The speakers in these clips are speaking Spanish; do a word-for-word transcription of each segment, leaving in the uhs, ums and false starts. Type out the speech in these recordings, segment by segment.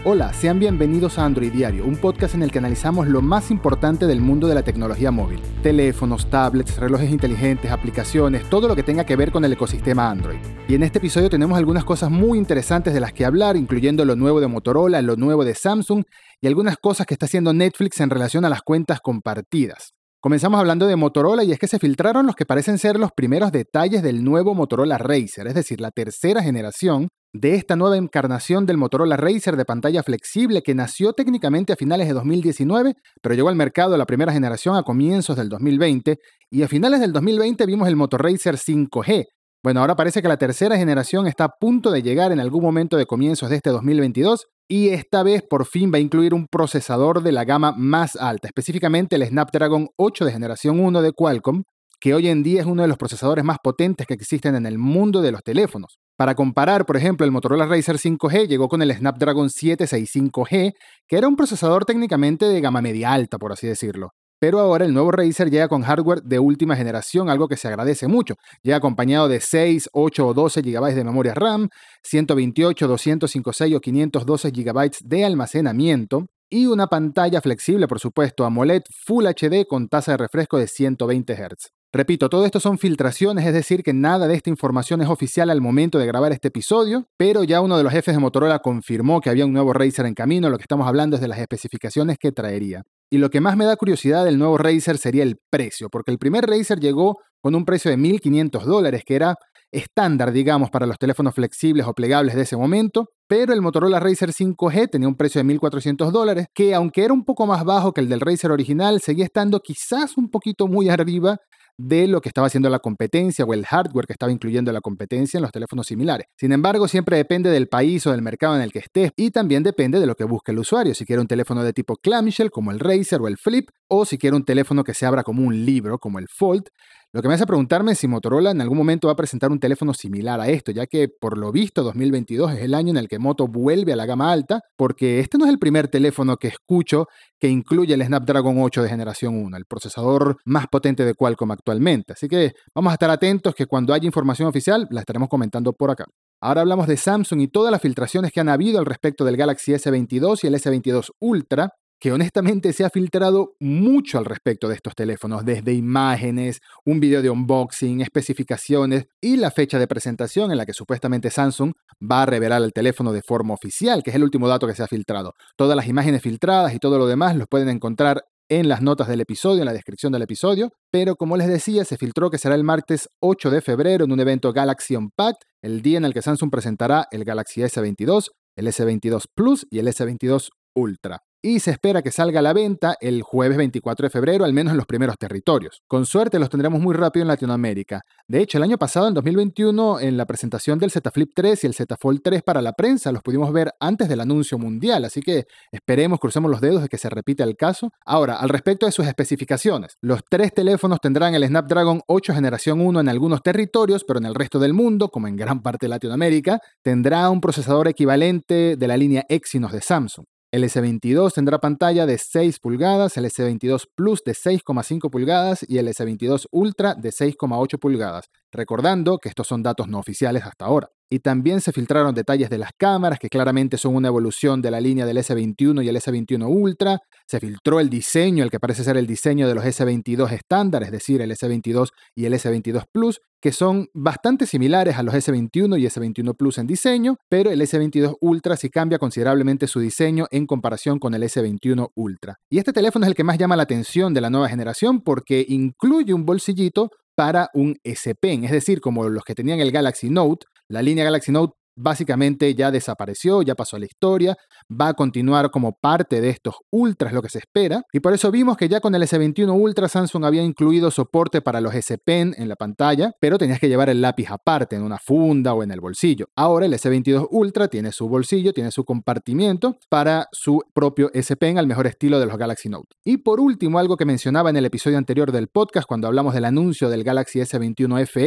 Hola, sean bienvenidos a Android Diario, un podcast en el que analizamos lo más importante del mundo de la tecnología móvil. Teléfonos, tablets, relojes inteligentes, aplicaciones, todo lo que tenga que ver con el ecosistema Android. Y en este episodio tenemos algunas cosas muy interesantes de las que hablar, incluyendo lo nuevo de Motorola, lo nuevo de Samsung y algunas cosas que está haciendo Netflix en relación a las cuentas compartidas. Comenzamos hablando de Motorola y es que se filtraron los que parecen ser los primeros detalles del nuevo Motorola Razr, es decir, la tercera generación de esta nueva encarnación del Motorola Razr de pantalla flexible que nació técnicamente a finales de dos mil diecinueve, pero llegó al mercado la primera generación a comienzos del dos mil veinte y a finales del dos mil veinte vimos el Moto Razr cinco G. Bueno, ahora parece que la tercera generación está a punto de llegar en algún momento de comienzos de este dos mil veintidós y esta vez por fin va a incluir un procesador de la gama más alta, específicamente el Snapdragon ocho de generación uno de Qualcomm, que hoy en día es uno de los procesadores más potentes que existen en el mundo de los teléfonos. Para comparar, por ejemplo, el Motorola Razr cinco G llegó con el Snapdragon siete sesenta y cinco G, que era un procesador técnicamente de gama media alta, por así decirlo. Pero ahora el nuevo Razr llega con hardware de última generación, algo que se agradece mucho. Llega acompañado de seis, ocho o doce gigabytes de memoria RAM, ciento veintiocho, doscientos cincuenta y seis o quinientos doce gigabytes de almacenamiento y una pantalla flexible, por supuesto, AMOLED Full H D con tasa de refresco de ciento veinte hertz. Repito, todo esto son filtraciones, es decir, que nada de esta información es oficial al momento de grabar este episodio, pero ya uno de los jefes de Motorola confirmó que había un nuevo Razr en camino. Lo que estamos hablando es de las especificaciones que traería. Y lo que más me da curiosidad del nuevo Razr sería el precio, porque el primer Razr llegó con un precio de mil quinientos dólares, que era estándar, digamos, para los teléfonos flexibles o plegables de ese momento, pero el Motorola Razr cinco G tenía un precio de mil cuatrocientos dólares, que aunque era un poco más bajo que el del Razr original, seguía estando quizás un poquito muy arriba de lo que estaba haciendo la competencia o el hardware que estaba incluyendo la competencia en los teléfonos similares. Sin embargo, siempre depende del país o del mercado en el que estés y también depende de lo que busque el usuario, si quiere un teléfono de tipo clamshell como el Razr o el Flip o si quiere un teléfono que se abra como un libro como el Fold. Lo que me hace preguntarme si Motorola en algún momento va a presentar un teléfono similar a esto, ya que por lo visto dos mil veintidós es el año en el que Moto vuelve a la gama alta, porque este no es el primer teléfono que escucho que incluye el Snapdragon ocho de generación uno, el procesador más potente de Qualcomm actualmente. Así que vamos a estar atentos que cuando haya información oficial la estaremos comentando por acá. Ahora hablamos de Samsung y todas las filtraciones que han habido al respecto del Galaxy ese veintidós y el ese veintidós Ultra, que honestamente se ha filtrado mucho al respecto de estos teléfonos, desde imágenes, un video de unboxing, especificaciones y la fecha de presentación en la que supuestamente Samsung va a revelar el teléfono de forma oficial, que es el último dato que se ha filtrado. Todas las imágenes filtradas y todo lo demás los pueden encontrar en las notas del episodio, en la descripción del episodio, pero como les decía, se filtró que será el martes ocho de febrero en un evento Galaxy Unpacked, el día en el que Samsung presentará el Galaxy ese veintidós, el ese veintidós Plus y el ese veintidós Ultra. Y se espera que salga a la venta el jueves veinticuatro de febrero, al menos en los primeros territorios. Con suerte los tendremos muy rápido en Latinoamérica. De hecho, el año pasado, en dos mil veintiuno, en la presentación del Z Flip tres y el Z Fold tres para la prensa, los pudimos ver antes del anuncio mundial, así que esperemos, crucemos los dedos de que se repita el caso. Ahora, al respecto de sus especificaciones, los tres teléfonos tendrán el Snapdragon ocho generación uno en algunos territorios, pero en el resto del mundo, como en gran parte de Latinoamérica, tendrá un procesador equivalente de la línea Exynos de Samsung. El ese veintidós tendrá pantalla de seis pulgadas, el ese veintidós Plus de seis coma cinco pulgadas y el ese veintidós Ultra de seis coma ocho pulgadas. Recordando que estos son datos no oficiales hasta ahora. Y también se filtraron detalles de las cámaras, que claramente son una evolución de la línea del ese veintiuno y el ese veintiuno Ultra. Se filtró el diseño, el que parece ser el diseño de los ese veintidós estándar, es decir, el ese veintidós y el ese veintidós Plus, que son bastante similares a los ese veintiuno y ese veintiuno Plus en diseño, pero el ese veintidós Ultra sí cambia considerablemente su diseño en comparación con el ese veintiuno Ultra. Y este teléfono es el que más llama la atención de la nueva generación porque incluye un bolsillito para un S Pen, es decir, como los que tenían el Galaxy Note. La línea Galaxy Note básicamente ya desapareció, ya pasó a la historia, va a continuar como parte de estos Ultras, lo que se espera, y por eso vimos que ya con el ese veintiuno Ultra Samsung había incluido soporte para los S Pen en la pantalla, pero tenías que llevar el lápiz aparte, en una funda o en el bolsillo. Ahora el ese veintidós Ultra tiene su bolsillo, tiene su compartimiento para su propio S Pen al mejor estilo de los Galaxy Note. Y por último, algo que mencionaba en el episodio anterior del podcast cuando hablamos del anuncio del Galaxy ese veintiuno F E,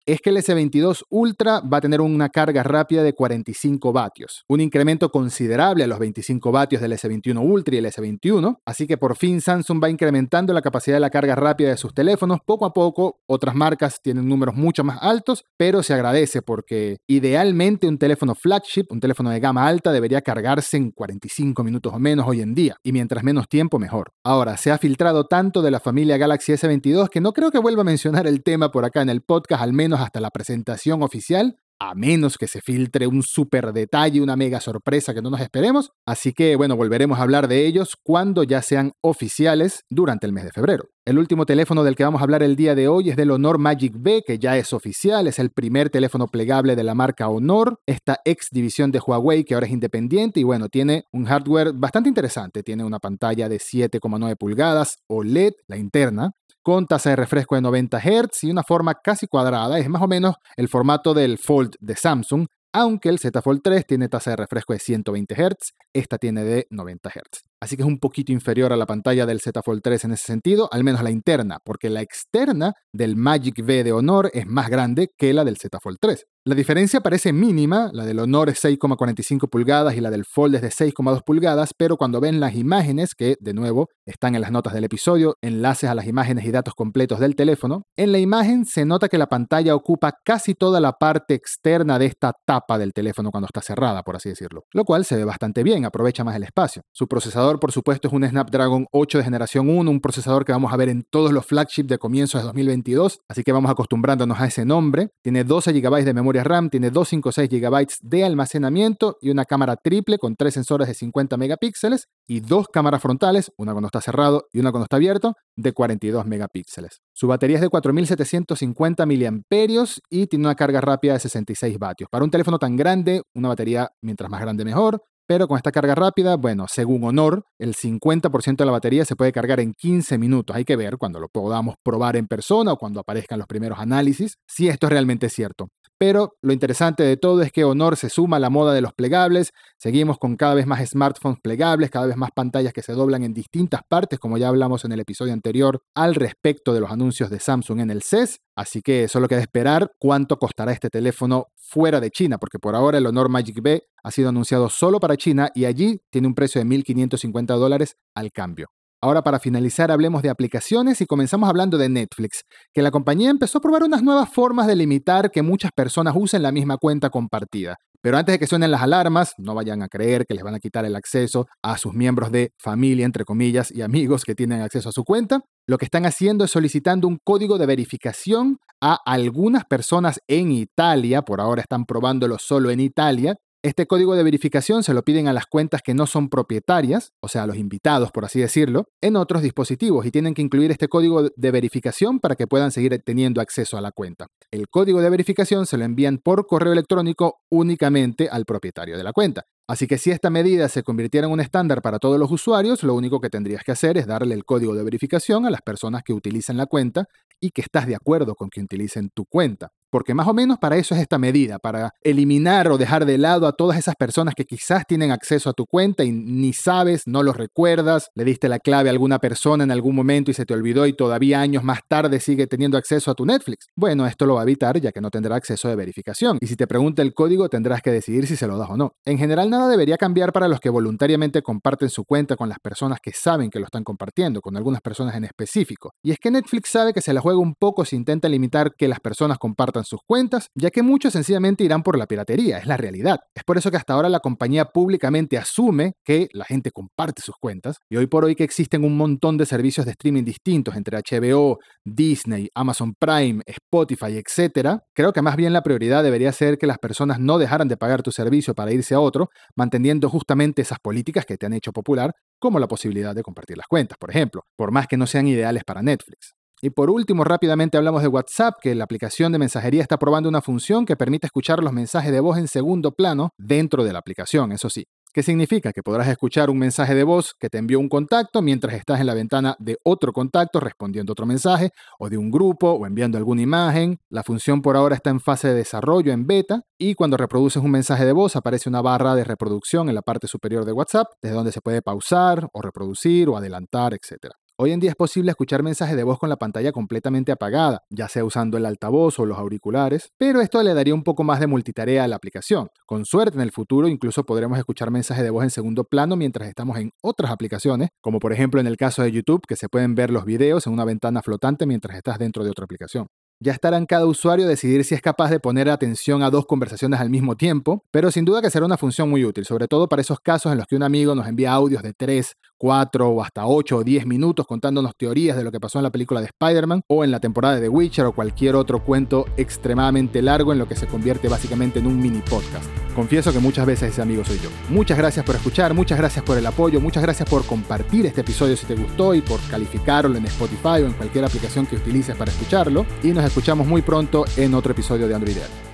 es que el ese veintidós Ultra va a tener una carga rápida de cuarenta y cinco vatios, un incremento considerable a los veinticinco vatios del ese veintiuno Ultra y el ese veintiuno, así que por fin Samsung va incrementando la capacidad de la carga rápida de sus teléfonos poco a poco. Otras marcas tienen números mucho más altos, pero se agradece porque idealmente un teléfono flagship, un teléfono de gama alta, debería cargarse en cuarenta y cinco minutos o menos hoy en día, y mientras menos tiempo mejor. Ahora, se ha filtrado tanto de la familia Galaxy ese veintidós que no creo que vuelva a mencionar el tema por acá en el podcast, al menos hasta la presentación oficial, a menos que se filtre un súper detalle, una mega sorpresa que no nos esperemos. Así que, bueno, volveremos a hablar de ellos cuando ya sean oficiales durante el mes de febrero. El último teléfono del que vamos a hablar el día de hoy es del Honor Magic V, que ya es oficial, es el primer teléfono plegable de la marca Honor, esta ex división de Huawei que ahora es independiente y bueno, tiene un hardware bastante interesante, tiene una pantalla de siete coma nueve pulgadas O L E D, la interna, con tasa de refresco de noventa hertz y una forma casi cuadrada, es más o menos el formato del Fold de Samsung, aunque el Z Fold tres tiene tasa de refresco de ciento veinte hertz, esta tiene de noventa hertz. Así que es un poquito inferior a la pantalla del Z Fold tres en ese sentido, al menos la interna, porque la externa del Magic V de Honor es más grande que la del Z Fold tres. La diferencia parece mínima, la del Honor es seis coma cuarenta y cinco pulgadas y la del Fold es de seis coma dos pulgadas, pero cuando ven las imágenes, que de nuevo están en las notas del episodio, enlaces a las imágenes y datos completos del teléfono, en la imagen se nota que la pantalla ocupa casi toda la parte externa de esta tapa del teléfono cuando está cerrada, por así decirlo, lo cual se ve bastante bien, aprovecha más el espacio. Su procesador, por supuesto, es un Snapdragon ocho de generación uno, un procesador que vamos a ver en todos los flagships de comienzos de dos mil veintidós, así que vamos acostumbrándonos a ese nombre. Tiene doce gigabytes de memoria RAM, tiene doscientos cincuenta y seis gigabytes de almacenamiento y una cámara triple con tres sensores de cincuenta megapíxeles y dos cámaras frontales, una cuando está cerrado y una cuando está abierto, de cuarenta y dos megapíxeles. Su batería es de cuatro mil setecientos cincuenta miliamperios y tiene una carga rápida de sesenta y seis vatios. Para un teléfono tan grande, una batería mientras más grande mejor. Pero con esta carga rápida, bueno, según Honor, el cincuenta por ciento de la batería se puede cargar en quince minutos. Hay que ver cuando lo podamos probar en persona o cuando aparezcan los primeros análisis si esto es realmente cierto. Pero lo interesante de todo es que Honor se suma a la moda de los plegables. Seguimos con cada vez más smartphones plegables, cada vez más pantallas que se doblan en distintas partes, como ya hablamos en el episodio anterior al respecto de los anuncios de Samsung en el C E S. Así que solo queda esperar cuánto costará este teléfono fuera de China, porque por ahora el Honor Magic V ha sido anunciado solo para China y allí tiene un precio de mil quinientos cincuenta dólares al cambio. Ahora, para finalizar, hablemos de aplicaciones y comenzamos hablando de Netflix, que la compañía empezó a probar unas nuevas formas de limitar que muchas personas usen la misma cuenta compartida. Pero antes de que suenen las alarmas, no vayan a creer que les van a quitar el acceso a sus miembros de familia, entre comillas, y amigos que tienen acceso a su cuenta. Lo que están haciendo es solicitando un código de verificación a algunas personas en Italia, por ahora están probándolo solo en Italia. Este código de verificación se lo piden a las cuentas que no son propietarias, o sea, a los invitados, por así decirlo, en otros dispositivos y tienen que incluir este código de verificación para que puedan seguir teniendo acceso a la cuenta. El código de verificación se lo envían por correo electrónico únicamente al propietario de la cuenta. Así que si esta medida se convirtiera en un estándar para todos los usuarios, lo único que tendrías que hacer es darle el código de verificación a las personas que utilizan la cuenta y que estás de acuerdo con que utilicen tu cuenta. Porque más o menos para eso es esta medida, para eliminar o dejar de lado a todas esas personas que quizás tienen acceso a tu cuenta y ni sabes, no los recuerdas, le diste la clave a alguna persona en algún momento y se te olvidó y todavía años más tarde sigue teniendo acceso a tu Netflix. Bueno, esto lo va a evitar ya que no tendrá acceso de verificación. Y si te pregunta el código tendrás que decidir si se lo das o no. En general nada debería cambiar para los que voluntariamente comparten su cuenta con las personas que saben que lo están compartiendo, con algunas personas en específico. Y es que Netflix sabe que se la juega un poco si intenta limitar que las personas compartan sus cuentas, ya que muchos sencillamente irán por la piratería, es la realidad. Es por eso que hasta ahora la compañía públicamente asume que la gente comparte sus cuentas, y hoy por hoy que existen un montón de servicios de streaming distintos entre H B O, Disney, Amazon Prime, Spotify, etcétera, creo que más bien la prioridad debería ser que las personas no dejaran de pagar tu servicio para irse a otro, manteniendo justamente esas políticas que te han hecho popular, como la posibilidad de compartir las cuentas, por ejemplo, por más que no sean ideales para Netflix. Y por último, rápidamente hablamos de WhatsApp, que la aplicación de mensajería está probando una función que permite escuchar los mensajes de voz en segundo plano dentro de la aplicación, eso sí. ¿Qué significa? Que podrás escuchar un mensaje de voz que te envió un contacto mientras estás en la ventana de otro contacto respondiendo otro mensaje, o de un grupo, o enviando alguna imagen. La función por ahora está en fase de desarrollo en beta, y cuando reproduces un mensaje de voz aparece una barra de reproducción en la parte superior de WhatsApp, desde donde se puede pausar, o reproducir, o adelantar, etcétera. Hoy en día es posible escuchar mensajes de voz con la pantalla completamente apagada, ya sea usando el altavoz o los auriculares, pero esto le daría un poco más de multitarea a la aplicación. Con suerte, en el futuro incluso podremos escuchar mensajes de voz en segundo plano mientras estamos en otras aplicaciones, como por ejemplo en el caso de YouTube, que se pueden ver los videos en una ventana flotante mientras estás dentro de otra aplicación. Ya estará en cada usuario decidir si es capaz de poner atención a dos conversaciones al mismo tiempo, pero sin duda que será una función muy útil, sobre todo para esos casos en los que un amigo nos envía audios de tres, cuatro o hasta ocho o diez minutos contándonos teorías de lo que pasó en la película de Spider-Man o en la temporada de The Witcher o cualquier otro cuento extremadamente largo en lo que se convierte básicamente en un mini podcast. Confieso que muchas veces ese amigo soy yo. Muchas gracias por escuchar, muchas gracias por el apoyo, muchas gracias por compartir este episodio si te gustó y por calificarlo en Spotify o en cualquier aplicación que utilices para escucharlo. Y nos escuchamos muy pronto en otro episodio de Android Ideal.